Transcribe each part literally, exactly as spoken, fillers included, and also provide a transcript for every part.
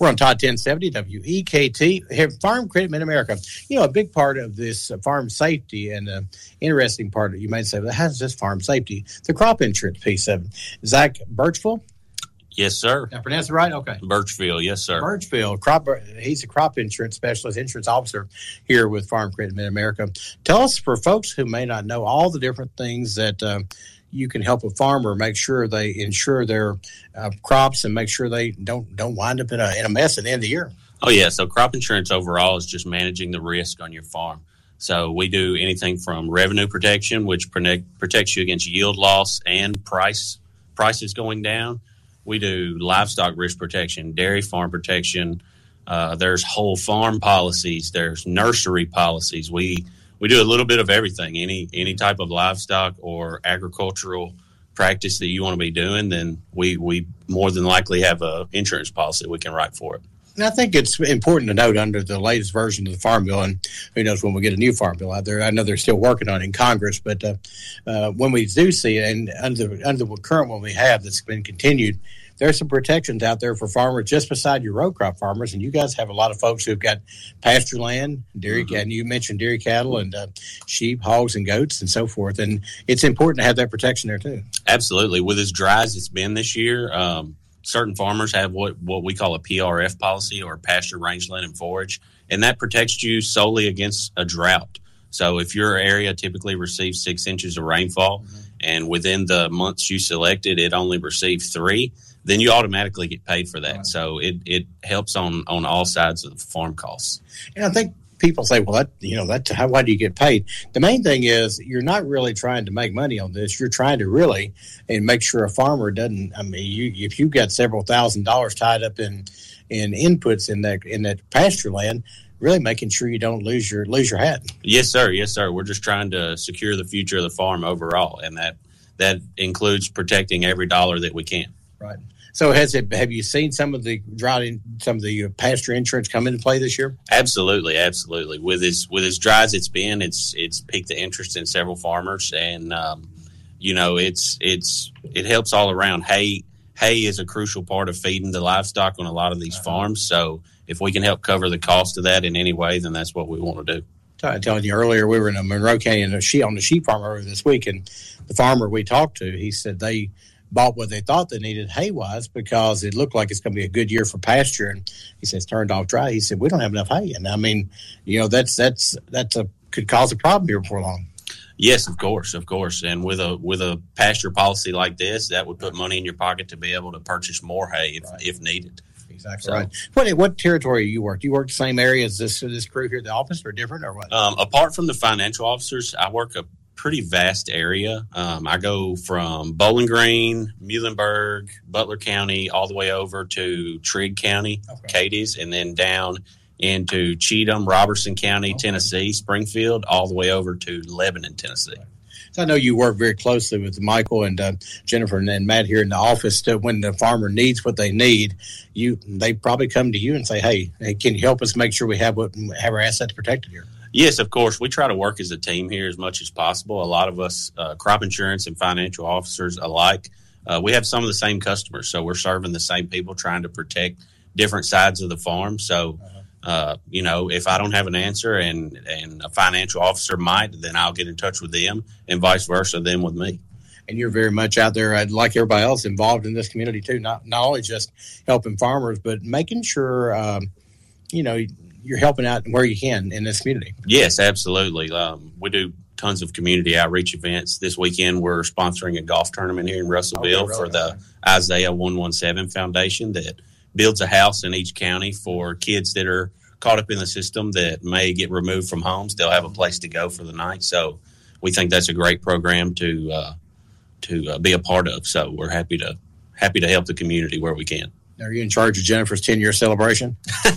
We're on Todd ten seventy W E K T, here, Farm Credit Mid-America. You know, a big part of this uh, farm safety and uh, interesting part, you might say, well, how's this farm safety? The crop insurance piece of it. Zach Birchfield? Yes, sir. Did I pronounce it right? Okay. Birchfield, yes, sir. Birchfield, crop, he's a crop insurance specialist, insurance officer here with Farm Credit Mid-America. Tell us, for folks who may not know, all the different things that uh, you can help a farmer make sure they insure their uh, crops and make sure they don't don't wind up in a, in a mess at the end of the year. Oh, yeah. So crop insurance overall is just managing the risk on your farm. So we do anything from revenue protection, which protect, protects you against yield loss and price prices going down. We do livestock risk protection, dairy farm protection. Uh, there's whole farm policies. There's nursery policies. We we do a little bit of everything. Any any type of livestock or agricultural practice that you want to be doing, then we, we more than likely have a insurance policy we can write for it. And I think it's important to note under the latest version of the Farm Bill, and who knows when we get a new Farm Bill out there. I know they're still working on it in Congress, but uh, uh, when we do see it, and under, under the current one we have that's been continued, there's some protections out there for farmers just beside your row crop farmers. And you guys have a lot of folks who've got pasture land, dairy, mm-hmm. and you mentioned dairy cattle and uh, sheep, hogs, and goats and so forth. And it's important to have that protection there too. Absolutely. With as dry as it's been this year, um, certain farmers have what, what we call a P R F policy, or pasture, rangeland, and forage, and that protects you solely against a drought. So if your area typically receives six inches of rainfall, mm-hmm. and within the months you selected it only received three, then you automatically get paid for that. Right. So it, it helps on, on all sides of the farm costs. And I think people say, well, that, you know, that, how, why do you get paid? The main thing is you're not really trying to make money on this. You're trying to really and make sure a farmer doesn't, I mean, you, if you've got several thousand dollars tied up in, in inputs in that, in that pasture land, really making sure you don't lose your, lose your hat. Yes, sir. Yes, sir. We're just trying to secure the future of the farm overall. And that, that includes protecting every dollar that we can. Right. So has it? Have you seen some of the drought, in, some of the pasture insurance come into play this year? Absolutely, absolutely. With as with as dry as it's been, it's it's piqued the interest in several farmers, and um, you know, it's it's it helps all around. Hay hay is a crucial part of feeding the livestock on a lot of these uh-huh. farms. So if we can help cover the cost of that in any way, then that's what we want to do. I told you earlier, we were in a Monroe County and a sheep, on the sheep farm earlier this week, and the farmer we talked to, he said they bought what they thought they needed hay-wise because it looked like it's going to be a good year for pasture. And he says, turned off dry. He said, we don't have enough hay. And I mean, you know, that's that's that's a could cause a problem here before long. Yes, of course, of course. And with a with a pasture policy like this, that would put money in your pocket to be able to purchase more hay if, right. if needed. Exactly so, right. What what territory you work? Do you work the same area as this this crew here at the office, or different, or what? Um, apart from the financial officers, I work a pretty vast area. Um, I go from Bowling Green, Muhlenberg, Butler County, all the way over to Trigg County, okay. Cadiz, and then down into Cheatham, Robertson County, okay. Tennessee, Springfield, all the way over to Lebanon, Tennessee. So I know you work very closely with Michael and uh, Jennifer and, and Matt here in the office. To, when the farmer needs what they need, you they probably come to you and say, "Hey, hey, can you help us make sure we have what have our assets protected here?" Yes, of course. We try to work as a team here as much as possible. A lot of us, uh, crop insurance and financial officers alike, uh, we have some of the same customers. So we're serving the same people, trying to protect different sides of the farm. So, uh, you know, if I don't have an answer and, and a financial officer might, then I'll get in touch with them, and vice versa, them with me. And you're very much out there, like everybody else, involved in this community too, not, not only just helping farmers, but making sure, um, you know, you're helping out where you can in this community. Yes, absolutely. Um, we do tons of community outreach events. This weekend, we're sponsoring a golf tournament here in Russellville okay, for the Isaiah one seventeen Foundation that builds a house in each county for kids that are caught up in the system that may get removed from homes. They'll have a place to go for the night. So we think that's a great program to uh, to uh, be a part of. So we're happy to happy to help the community where we can. Are you in charge of Jennifer's ten-year celebration?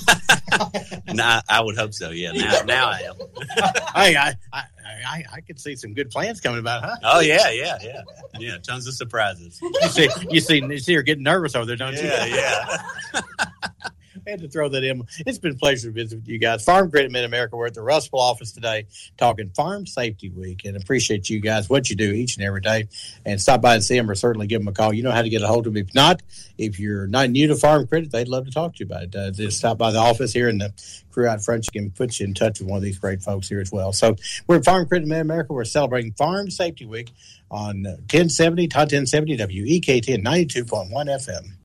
No, I would hope so. Yeah, now, now I am. Hey, I, I, I, I could see some good plans coming about, huh? Oh yeah, yeah, yeah, yeah. Tons of surprises. You see, you see, you see her getting nervous over there, don't yeah, you? Yeah, yeah. had to throw that in. It's been a pleasure to visit with you guys. Farm Credit Mid-America. We're at the Russellville office today talking Farm Safety Week, and appreciate you guys, what you do each and every day. And stop by and see them, or certainly give them a call. You know how to get a hold of them. If not, if you're not new to Farm Credit, they'd love to talk to you about it. Uh, just stop by the office here, and the crew out front can put you in touch with one of these great folks here as well. So we're at Farm Credit Mid-America. We're celebrating Farm Safety Week on ten seventy, Todd ten seventy, W E K T, ninety-two point one F M.